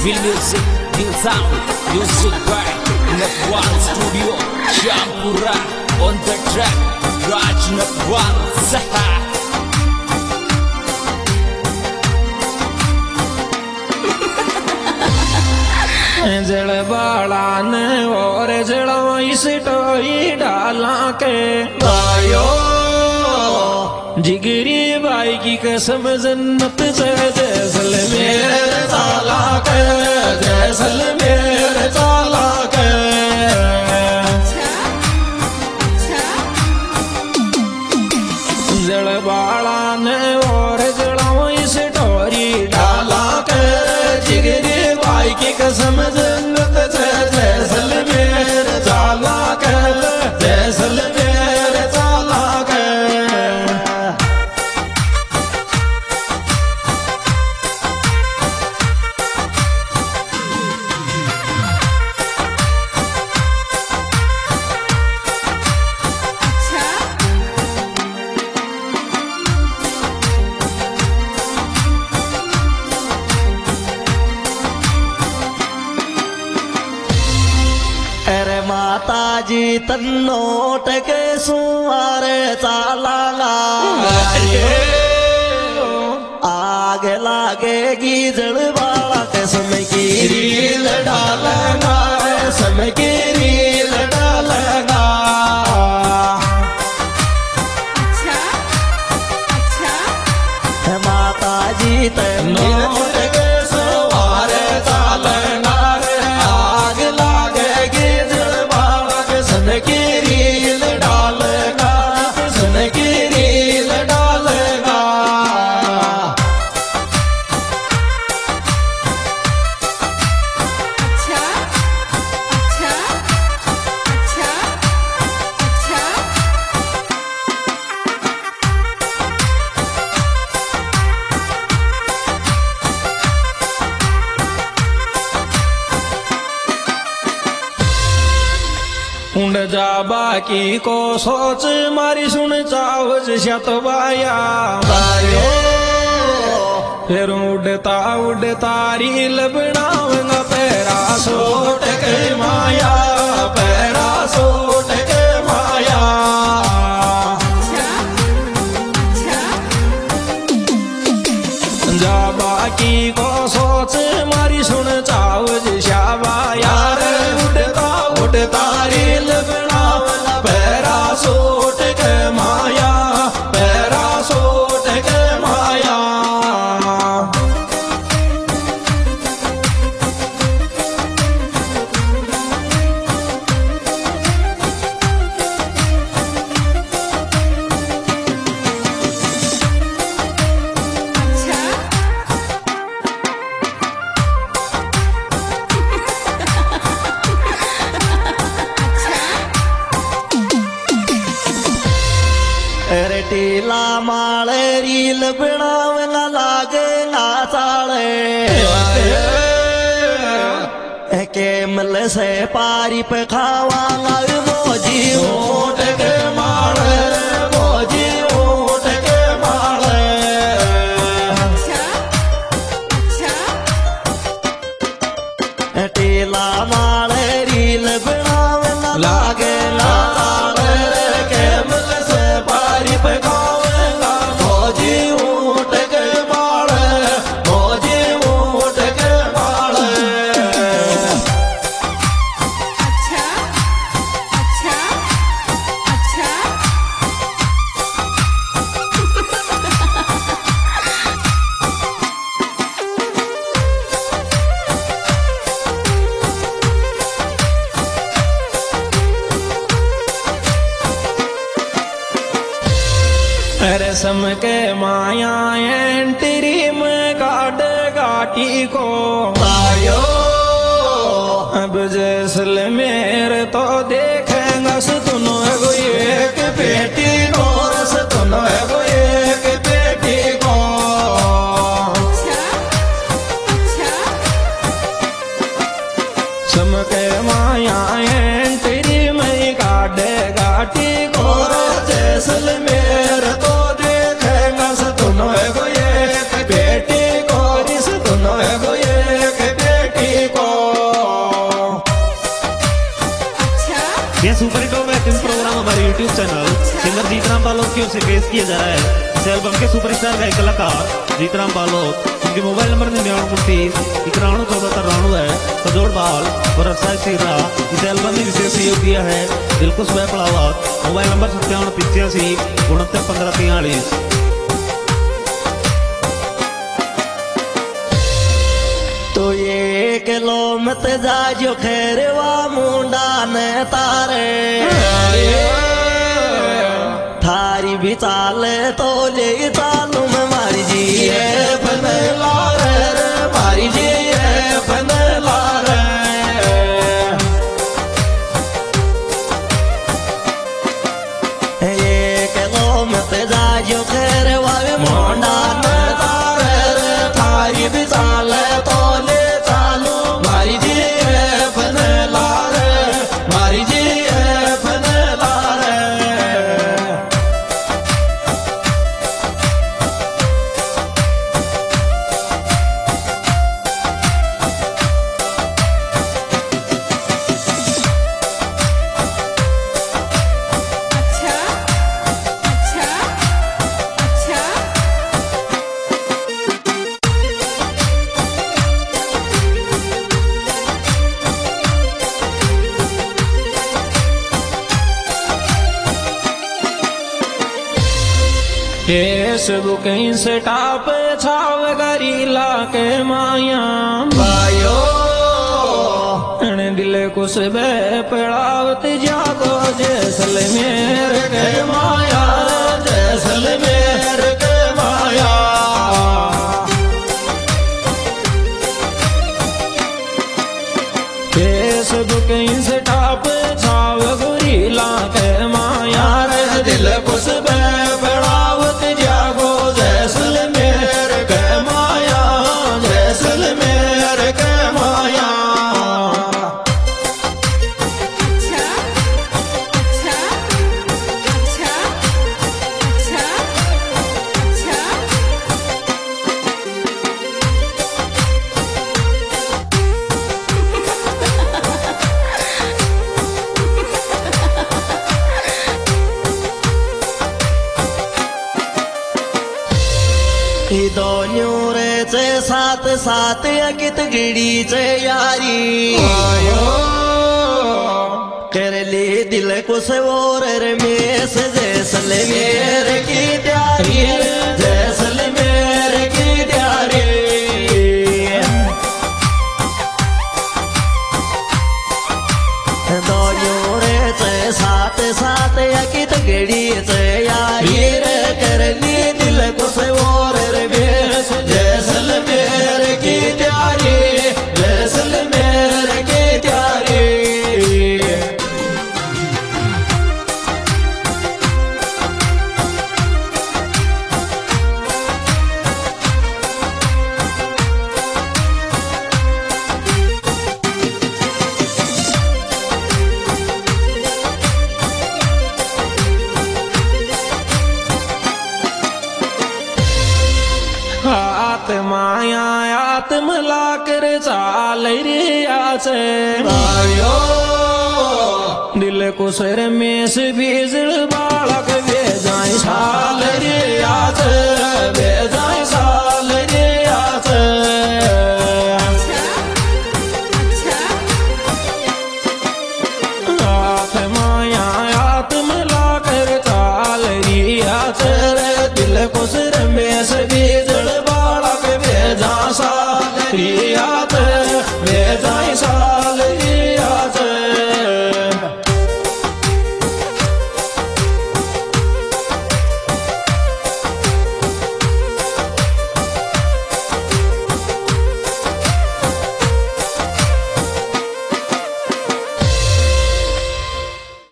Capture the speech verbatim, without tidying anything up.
Feel music, feel sound, music by Nakwan Studio, Shampura on the track, Raj Nakwan Saha. जड़बाड़ा ने और जड़ोई सिटोई डाला के भाइयो जिगरी भाई की कसम जन्नत से जैसलमेर ताला के जैसलमेर ताला के जड़बाड़ा ने और जड़ोई सिटोई डाला के जिगरी भाई की कसम जन्नत से जैसलमेर ताला के जैसलमेर ताला के माताजी तन्नोट के सुवारे चालागा आग लागेगी जड़बाड़ा के समय की रील डालेगा समय की रील डालेगा माताजी तन्नोट के सुवारे चालेगा आग लागेगी सन की रील डालेगा सन की रील डालेगा अच्छा अच्छा अच्छा अच्छा उंड जा बाकी को सोच मारी सुन चावज शतवाया बायो फिर उड़ता उड़ता रील बनाऊंगा पैरा सोट के माया पैरा सोट के माया जा बाकी को सोच मारी सुन चावज शाबाया उड़ता उड़ता रील बनाऊंगा पैरा सोट के माया पैरा सोट के माया अरे टीला माले रील बनावेगा लागेगा साले के मल से पारी पे खावांगा मोजी ऊँट के माले मोजी ऊँट के माले टीला माले रील बनावेगा लागेगा के मल से पारी पे खावेगा मोजी ऊँट के माले मोजी ऊँट के माले अच्छा अच्छा अच्छा रसम के माया एंट्री में गाड गाटी को आयो अब जैसलमेर तो देखेंगा सुनो एगो एक बेटी को सुनो एगो एक बेटी को सम के माया एंट्री में गाड गाटी को जैसलमेर तो देखेंगा सुनो एगो एक बेटी को सुनो एगो एक बेटी बालोद की ओर से पेश किया जा रहा है इस एल्बम के सुपरस्टार गायक कलाकार जीतराम बालोद। उनके मोबाइल नंबर निन्यानवे उनतीस इक्यानवे चौदह तिरानवे है। कजोड़ बाल और रसाई सिरा इस एल्बम में विशेष सहयोग दिया है दिलकुश वह पड़ावत। मोबाइल नंबर सत्तावन पिचासी उनहत्तर पंद्रह तियालीस। तो ये किलो मत जाजो खैरवा मुंडा ने तारे थारी भी चाले तो ले चालू में मारी जी है बन लारे मारी जी है बन लारे। ये किलो मत जाजो खैरवा मुंडा ने तारे थारी भी चाले तो फेसबुक से टाप छाव गरीला के माया भाइयो दिल कुछ बे पड़ावत जागो जैसलमेर के माया जैसलमेर के माया। फेसबुक से टाप छाव गरीला के माया दिल कुछ बे दोनों रे चे साथ साथ अकित गिड़ी चे यारी कर ले दिल को से और रमेश जैसलमेर की प्यारी जैसलमेर की प्यारी। दोनों रे चे साथ साथ अकित गिड़ी चे यारी कर ले दिल को से और जैसलमेर की प्यारी जैसलमेर की प्यारी। माया आत्म लाकर चाल रे आसे भाइयो दिल को सर में से बीजल बालक वे जाए साल रे आसे वे जाए साल रे आसे। आत माया आत्म लाकर चाल रे आसे दिल को सर में से बीजल बालक वे जा साल रे आसे।